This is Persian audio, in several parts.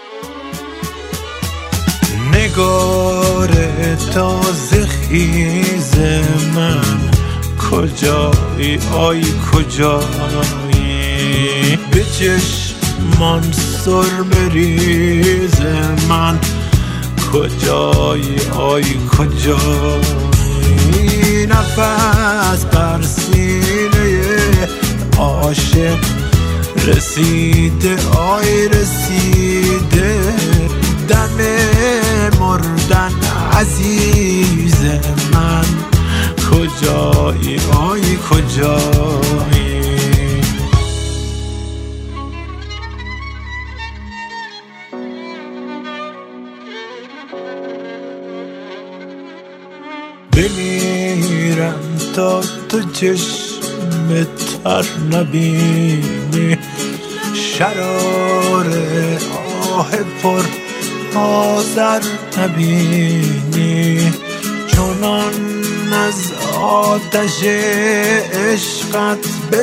نگار تازه خیز من کجایی آی کجایی به چشمان سرمه ریز من کجایی آی کجایی نفس بر سینه عاشق رسیده آی رسیده دم مردن عزیز من کجایی آی کجایی بمیرم تا تو چشم تر نبینی شرار آه پر آذر نبینی چونان از آتش عشقت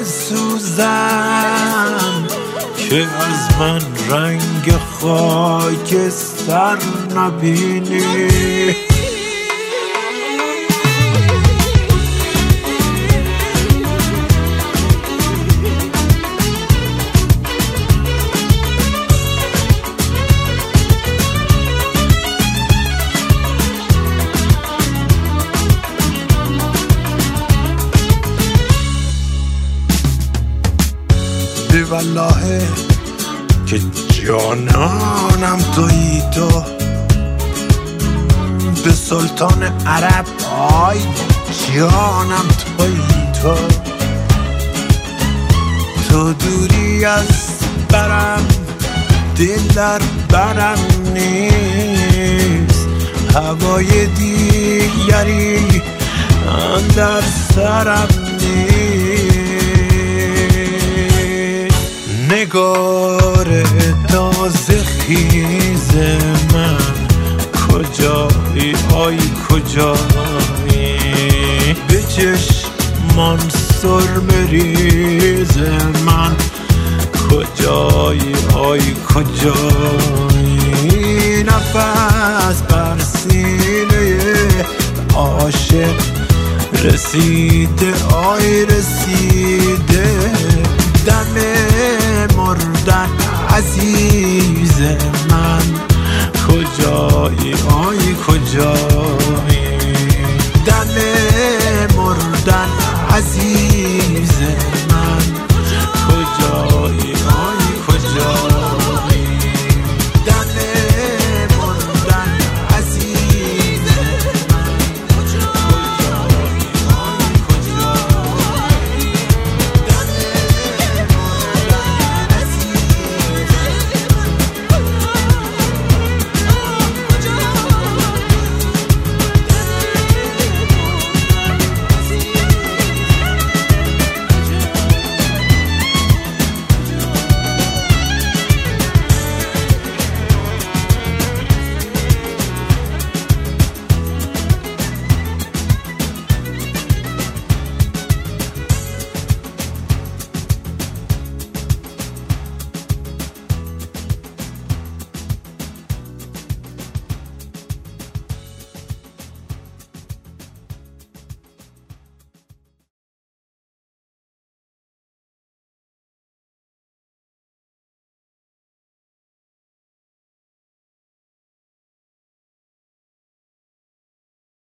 بسوزم که از من رنگ خاکستر نبینی والله که جانانم تویی تو به سلطان عرب آی جانم تویی تو دوری از برم دل در برم نیست هوای دیگری اندر سرم نیست نگار تازه خیز من کجایی آی کجایی به چشمان سرمه ریز من کجایی آی کجایی نفس بر سینه عاشق رسیده آی رسیده دم مردن عزیز من کجایی آی کجایی دم مردن عزیز